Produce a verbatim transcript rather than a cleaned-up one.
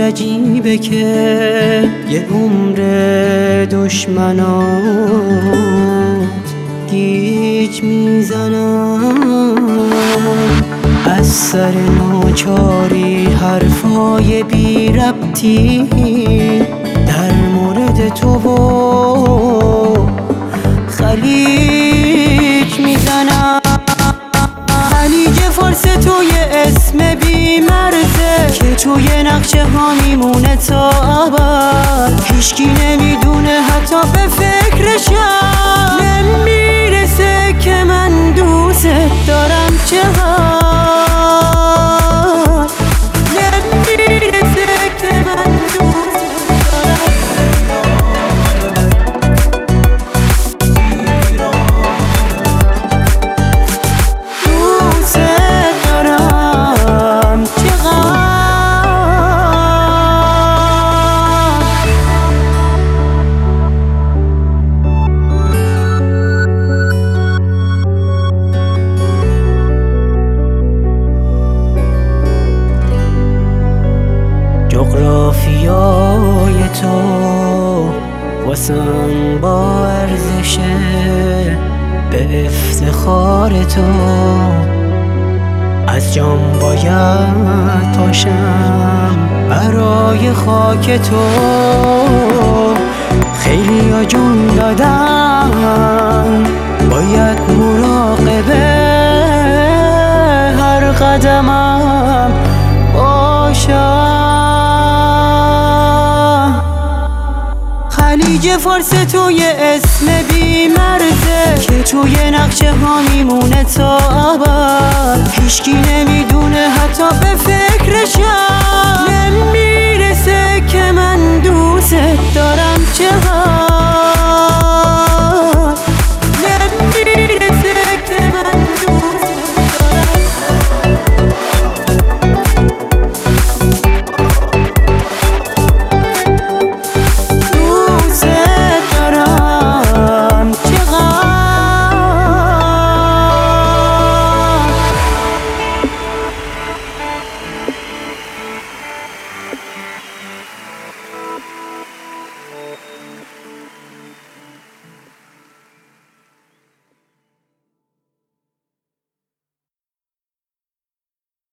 عجیبه که یه عمر دشمنات گیج میزنم، از سر ناچاری حرفای بی ربطی در مورد تو و خلیج میزنم. خلیج فارس توی اسم بی مرزه که توی نقشه ها میمونه تا ابد، هیچکی نمیدونه حتی به فکرشم نمیرسه که من دوست دارم چقدر، نمیرسه که من دوست جغرافیای تو واسم با ارزشه، به افتخار تو از جام باید پاشم برای خاک تو. خیلی ها جون دادن، باید مراقبه هر قدمم باشم. خلیج فارس توی اسم بی مرزه که توی نقشه ها میمونه تا ابد، هیچکی نمیدونه حتی به فکرشم نمی